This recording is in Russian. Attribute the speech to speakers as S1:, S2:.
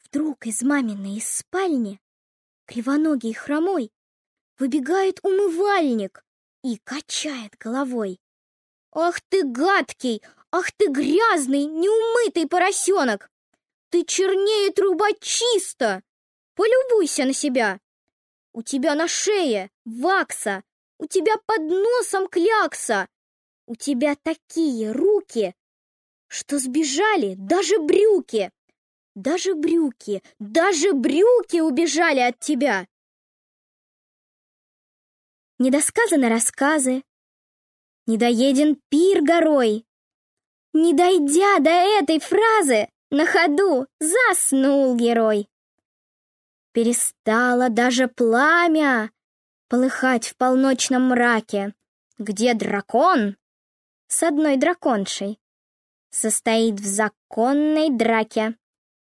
S1: Вдруг из маминой спальни, кривоногий и хромой, выбегает умывальник и качает головой. «Ах ты гадкий, ах ты грязный, неумытый поросенок! Ты чернее трубочиста! Полюбуйся на себя! У тебя на шее вакса, у тебя под носом клякса, у тебя такие руки, что сбежали даже брюки! Даже брюки убежали от тебя!» Недосказаны рассказы, недоеден пир горой. Не дойдя до этой фразы, на ходу заснул герой. Перестало даже пламя полыхать в полночном мраке, где дракон с одной драконшей состоит в законной драке.